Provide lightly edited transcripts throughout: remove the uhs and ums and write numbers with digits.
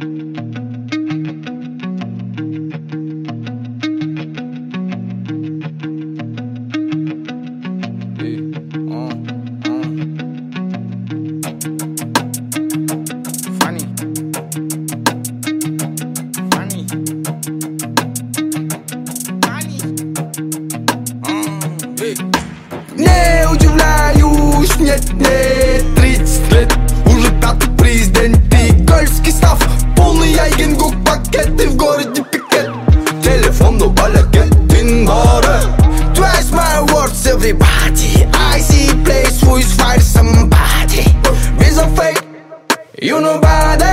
Не удивляюсь, нет, 30 лет, уже пятый президент и гольфский став. Полный айгенгук пакеты в городе пикет. Телефон до балякеттин бары. Twice my words, everybody. I see a place who is fire somebody. Biz a fake, you nobody.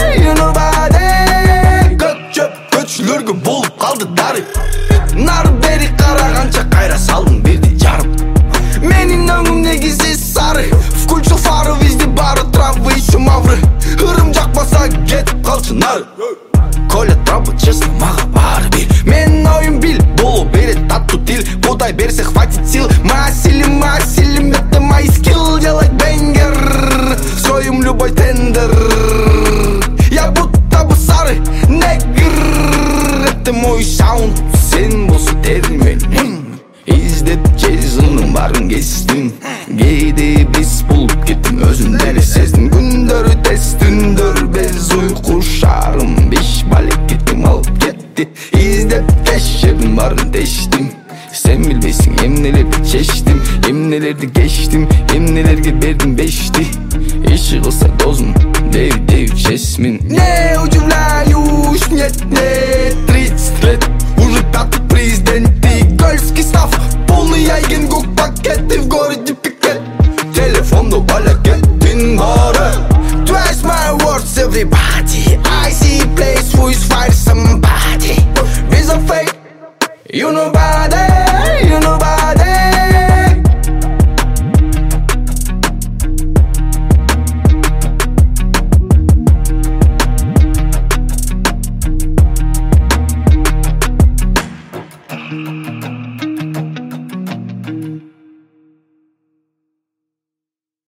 Көчілерге болып қалды дарып. Нары бері қарағанша қайра салдым берді жарып. Менің өңім негізі сары. Включил фары, везде бары травы еще мавры. Ырым жақпаса кетіп қалшы нары. Коля трабы, честно, маға бары бер. Менің ойым бил, болу берет тату тил. Будай берсе хватит сил. Масилим, это мой скилл. Делать бенгер, своим любой тендер. Я будто бы сары, негр. Это мой саунд, сен болсы термен. Издеп кезінің барын кестім. Кейде бес болып кеттім, өзімден сездім. Күндері тез, түндер без ұйқы шарым. Беш балек кеттім алып кетті. Издеп кешірдің барын тештім. Sen bilbeysin emnelerdi çeştim, emnelerdi geçtim, emnelerge berdim beşti. İşi kılsa dozum, dev чесмин. Не удивляюсь, нет, 30 лет, уже пятый президент и гольфский став. Полный айгенгук пакеты в городе пикет. Телефон до балякеттин бары. Twice my words, everybody. I see a place who is fire somebody. Biz a fake, you nobody.